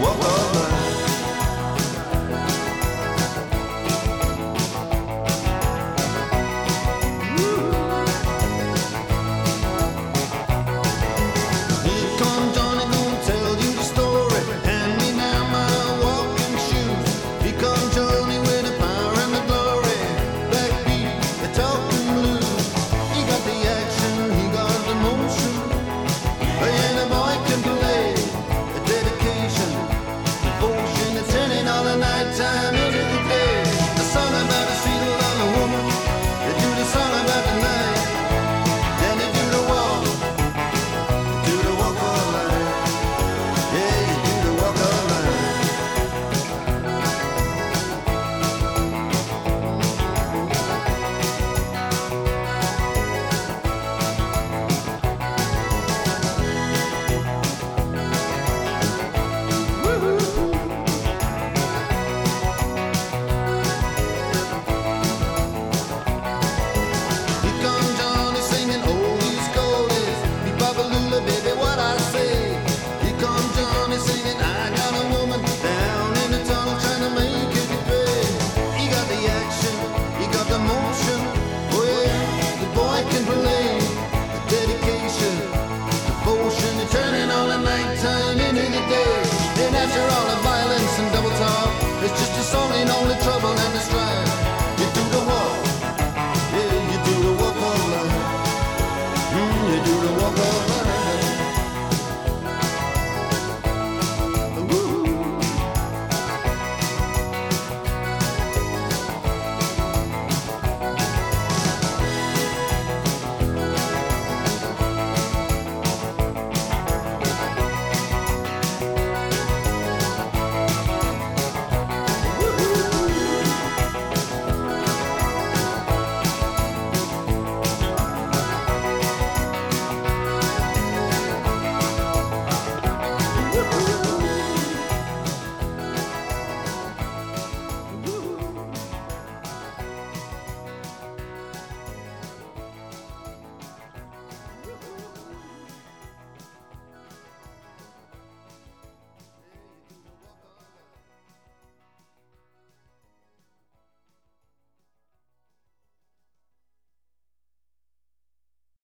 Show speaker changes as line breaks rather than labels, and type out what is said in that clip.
walk all night. Here come Johnny, gonna tell you the story. Hand me now my walking shoes. Here come Johnny with the power and the glory. Backbeat, the talking blues. He got the action, he got the motion. And a boy can play a dedication, devotion. It's turning all the night time into the day. The song about a sweet little woman. They do the song about the night. Then they do the walk. Do the walk all night. Yeah, you do the walk all night. Here come Johnny singing oldies goldies. Me Babalula, baby, what I say. Here come Johnny singing, I got a woman down in the tunnel trying to make it pay. He got the action, he got the motion. Oh yeah, the boy can play the dedication, devotion, and turning all the nighttime into the day. And after all